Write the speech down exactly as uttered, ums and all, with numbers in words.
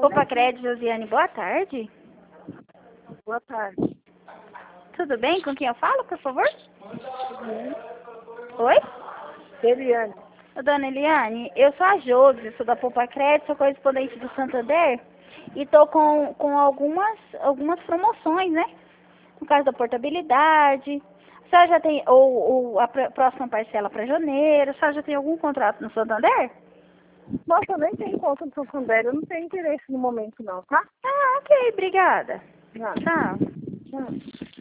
Opa, Crédito, Josiane, boa tarde. Boa tarde. Tudo bem? Com quem eu falo, por favor? Uhum. Oi? Eliane. Ô, Dona Eliane, eu sou a Josi, sou da Poupa Crédito, sou correspondente do Santander e tô com, com algumas, algumas promoções, né? No caso da portabilidade. A senhora já tem, ou, ou a pr- próxima parcela para janeiro, a senhora já tem algum contrato no Santander? Nossa, eu nem tenho conta do Santander, eu não tenho interesse no momento não, tá? Ah, ok, obrigada. Não. Tchau. Não.